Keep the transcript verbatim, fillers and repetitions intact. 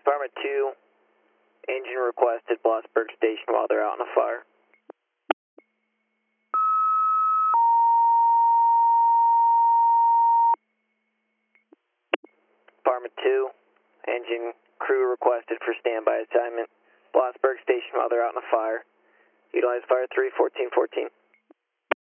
Department two, engine requested Blossburg Station while they're out in a fire. Department two, engine crew requested for standby assignment. Blossburg Station while they're out in a fire. Utilize fire three, fourteen fourteen.